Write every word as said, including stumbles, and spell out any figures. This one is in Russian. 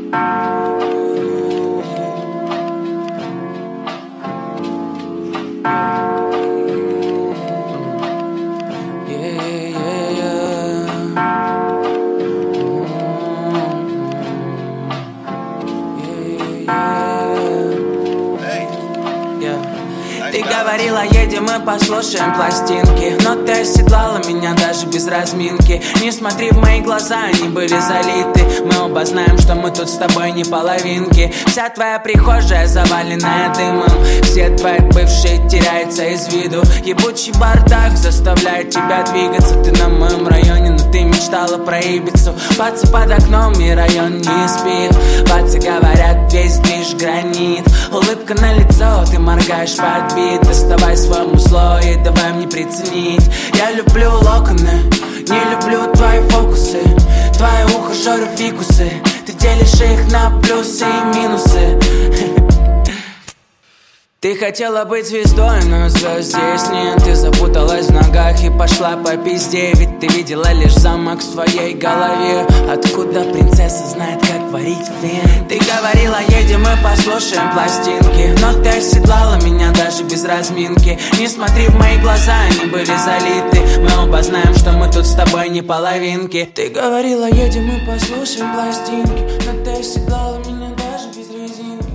Ты говорила, едем мы послушаем пластинки, но ты оседлала меня даже без разминки. Не смотри в мои глаза, они были залиты. Мы оба знаем, что мы тут с тобой не половинки. Вся твоя прихожая заваленная дымом, все твои бывшие теряются из виду. Ебучий бардак заставляет тебя двигаться. Ты на моем районе, но ты мечтала про Ибицу. Пацы под окном и район не спит. Пацы говорят, весь движ гранит. Улыбка на лицо, ты моргаешь в отбит. Доставай свое музло и давай мне приценить. Я люблю локоны, не люблю твои фокусы. Твои ухажеры фикусы, ты делишь их на плюсы и минусы. Ты хотела быть звездой, но звезд здесь нет. Ты запуталась в ногах и пошла по пизде. Ведь ты видела лишь замок в своей голове. Откуда принцесса знает, как варить фен? Ты говорила, едем мы послушаем пластинки, но ты оседлала меня даже без разминки. Не смотри в мои глаза, они были залиты. Мы оба знаем, что мы тут с тобой не половинки. Ты говорила, едем мы послушаем пластинки, но ты оседлала меня даже без резинки.